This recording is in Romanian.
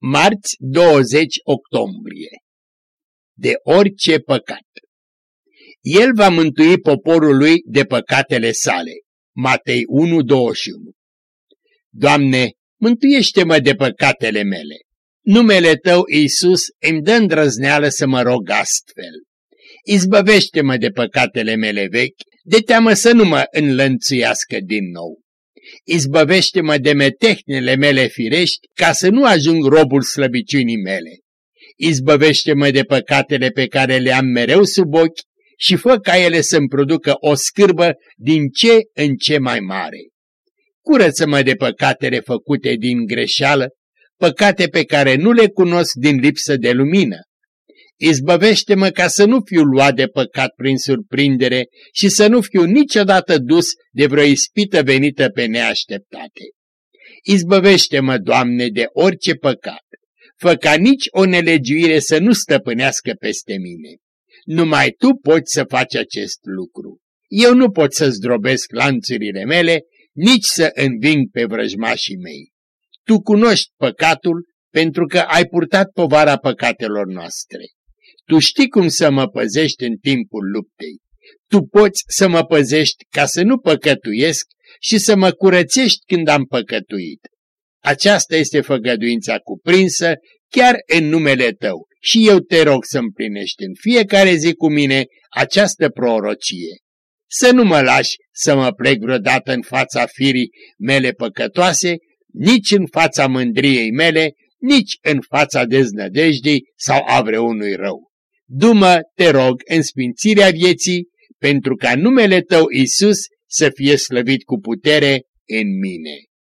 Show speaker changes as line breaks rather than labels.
Marți 20 octombrie. De orice păcat. El va mântui poporul lui de păcatele sale. Matei 1:21. Doamne, mântuiește-mă de păcatele mele. Numele Tău, Iisus, îmi dă îndrăzneală să mă rog astfel. Izbăvește-mă de păcatele mele vechi, de teamă să nu mă înlănțuiască din nou. Izbăvește-mă de metehnele mele firești, ca să nu ajung robul slăbiciunii mele. Izbăvește-mă de păcatele pe care le am mereu sub ochi și fă ca ele să-mi producă o scârbă din ce în ce mai mare. Curăță-mă de păcatele făcute din greșeală, păcate pe care nu le cunosc din lipsă de lumină. Izbăvește-mă ca să nu fiu luat de păcat prin surprindere și să nu fiu niciodată dus de vreo ispită venită pe neașteptate. Izbăvește-mă, Doamne, de orice păcat. Fă ca nici o nelegiuire să nu stăpânească peste mine. Numai Tu poți să faci acest lucru. Eu nu pot să zdrobesc lanțurile mele, nici să înving pe vrăjmașii mei. Tu cunoști păcatul pentru că ai purtat povara păcatelor noastre. Tu știi cum să mă păzești în timpul luptei. Tu poți să mă păzești ca să nu păcătuiesc și să mă curățești când am păcătuit. Aceasta este făgăduința cuprinsă chiar în numele Tău și eu te rog să împlinești în fiecare zi cu mine această prorocie. Să nu mă lași să mă plec vreodată în fața firii mele păcătoase, nici în fața mândriei mele, nici în fața deznădejdii sau a vreunui rău. Du-mă, te rog, în sfințirea vieții, pentru ca numele Tău, Iisus, să fie slăvit cu putere în mine.